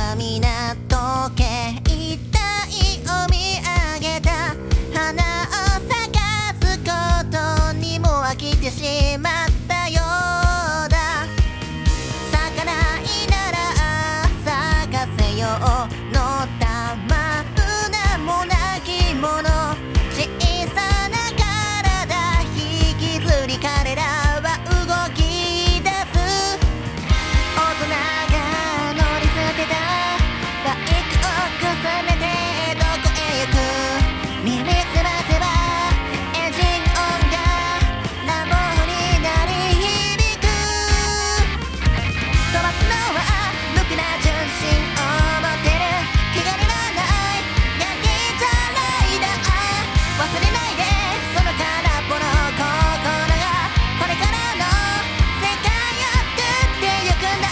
た港携帯を見上げた花を探すことにも飽きてしまったようだ。咲かないなら咲かせようのたまう名もなきもの。小さな体引きずり彼らは動き出す。大人が乗り捨てたバイクを重ねてどこへ行く。耳すませばエンジン音が乱暴に鳴り響く。飛ばすのは無垢な純真を持ってる気兼ねのないガキじゃないだ。忘れないでその空っぽの心がこれからの世界を作ってゆくんだ。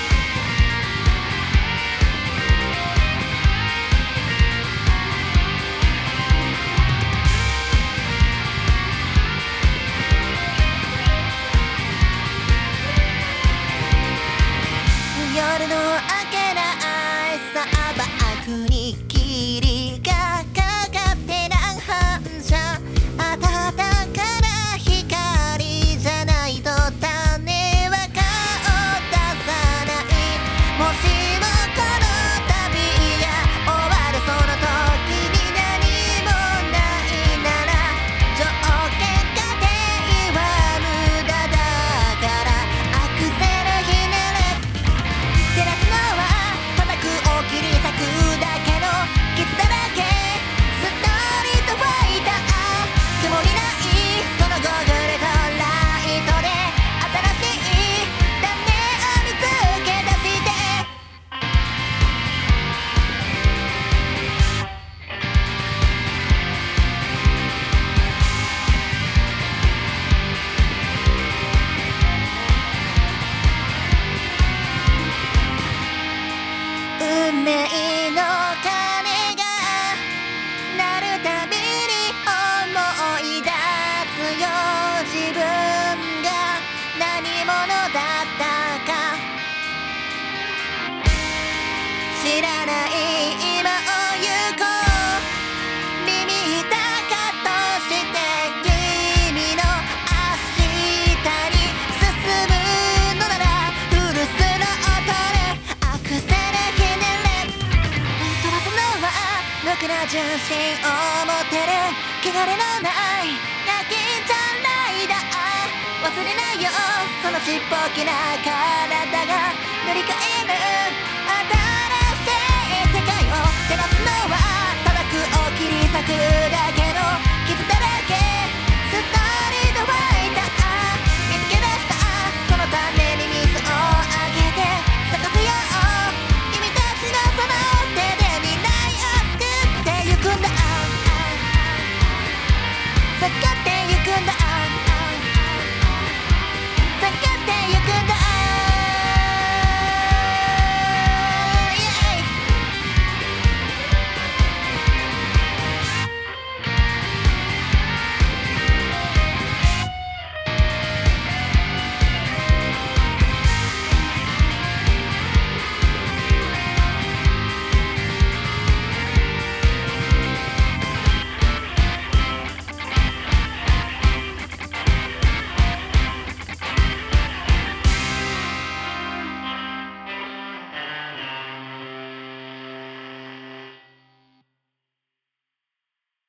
夜の明けない砂漠に霧がかかって乱反射。暖かな光じゃないと種は顔出さない。もしもこの旅が終わるその時に何もないなら条件過程は無駄だからアクセルひねれ。照らすのは叩く大きり咲くだけの傷だらけストリートファイター。曇りないそのゴーグルとライトで新しい種を見つけ出して。運命の鐘が鳴るたびに思い出すよ。自分が何者だったか知らない今を行こう。耳高として君の明日に進むのならフルスロートルアクセルひねれ。飛ばすのは無垢な純真を持ってる気兼ねのないガキじゃないだ。忘れないよそのちっぽけな体が塗り替える